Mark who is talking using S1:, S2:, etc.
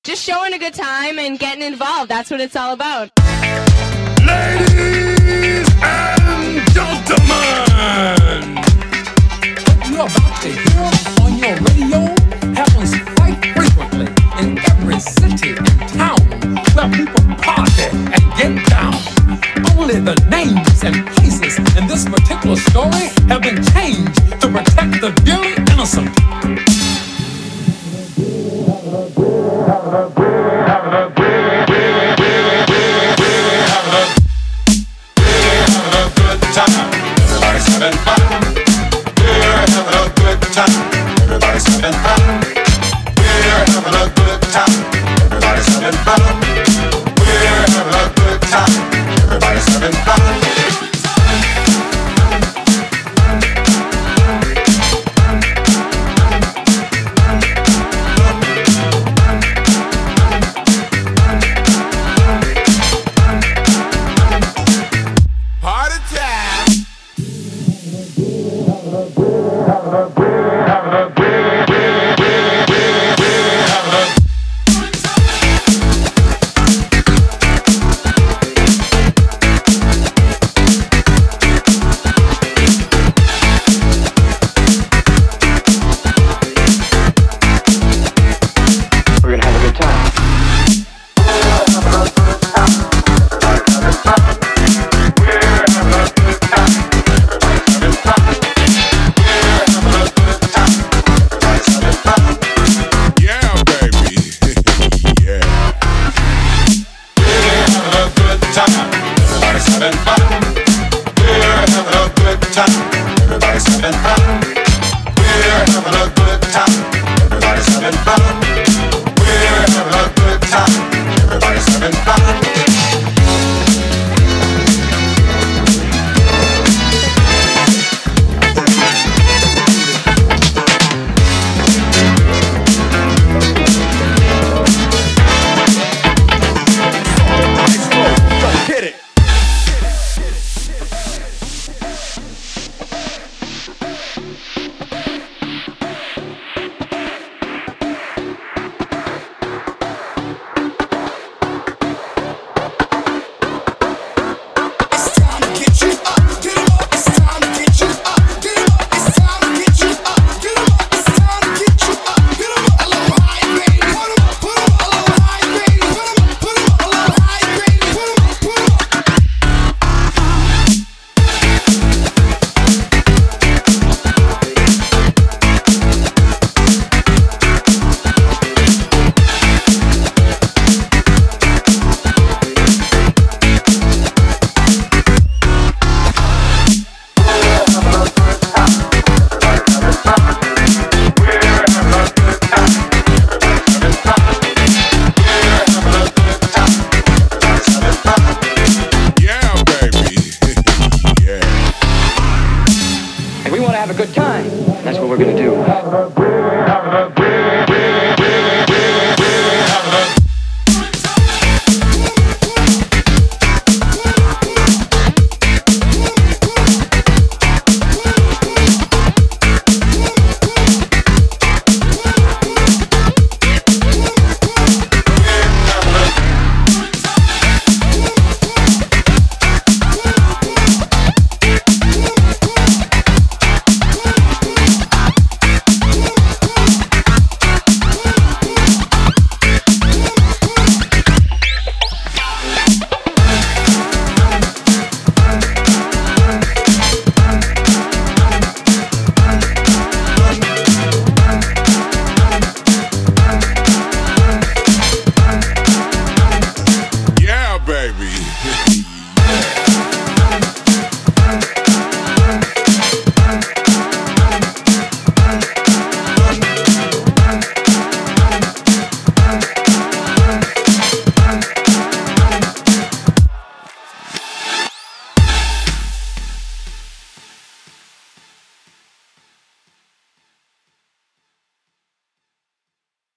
S1: just showing a good time and getting involved. That's what it's all about.
S2: Ladies and gentlemen,
S3: you're about to hear on your radio happens quite frequently in every city and town where people party and get down. Only the names and places in this particular story have been changed to protect the dearly